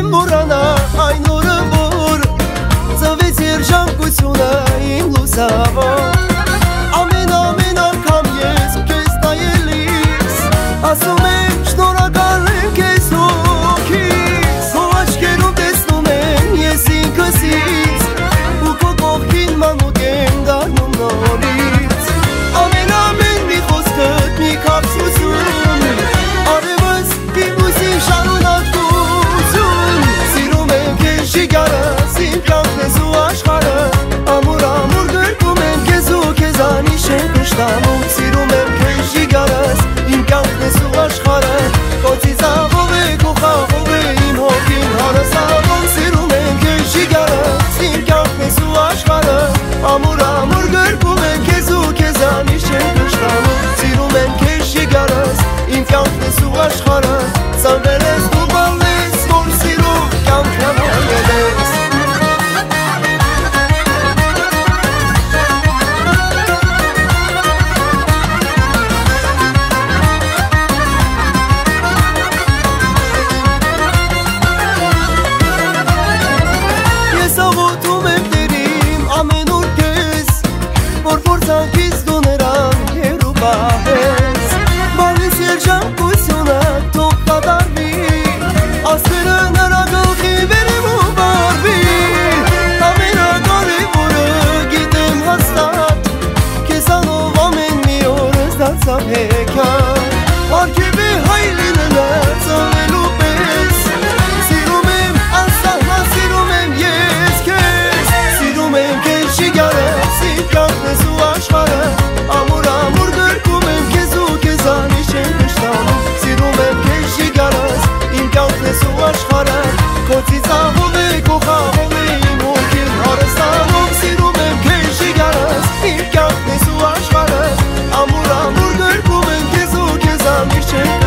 մոռանա այն օրը, որ ծվեց երջանկությունը իմ լուսավոր։ Ամեն անգամ ես քեզ նայելիս ասում եմ շնորհակալ եմ քեզ հոգիս, քո աչքերում տեսնում եմ ես ինքս ինձ, ու քո կողքին մանուկ եմ դառնում նորից։ Ամեն մի խոսքդ մի քապսություն, արևս իմ ուսին շարունակություն, սիրում եմ քեզ ժիգարս, իմ կյանքն ես ու աշխարհը, ամուր գրկում եմ քեզ ու քեզանից չեմ կշտանում, սիրում եմ քեզ ժիգարս, իմ կյանքն ես ու աշխարհը, քո ծիծաղով է, քո խաղով է իմ հոգին հարստանում, սիրում եմ քեզ ժիգարս, իմ կյանքն ես ու աշխարհը, ամուր գրկում եմ քեզ ու քեզանից չեմ կշտանում, սիրում եմ քեզ ժիգարս, իմ կյանքն ես ու աշխարհը, ծնվել ես դու բալես, որ սիրում կյանքն անել ես։ Աղոթում եմ Տերին ամեն օր քեզ, որ փորձանքից դու նրան հեռու պահես, բալես երջանկությունը թող կատարվի, աստղերը նրա գլխի բերեմ ու բարվի, ամենակարևորը գիտեմ հաստատ, քեզանով ամեն մի օրս դարձավ հեքիաթ, արգև է հայ լինելը ծնվելու պես, սիրում եմ անսահման, սիրում եմ ես քեզ, սիրում եմ քեզ ժիգարս, իմ կյանքն ես ու աշխարհը, ամուր գրկում եմ քեզ ու քեզանից չեմ կշտանում, սիրում եմ քեզ ժիգարս, իմ կյանքն ես ու աշխարհը, քո ծիծաղով է, քո խաղով է իմ հոգին հարստանում, սիրում եմ քեզ ժիգարս, իմ կյանքն ես ու աշխարհը, ամուր գրկում եմ քեզ ու քեզանից չեմ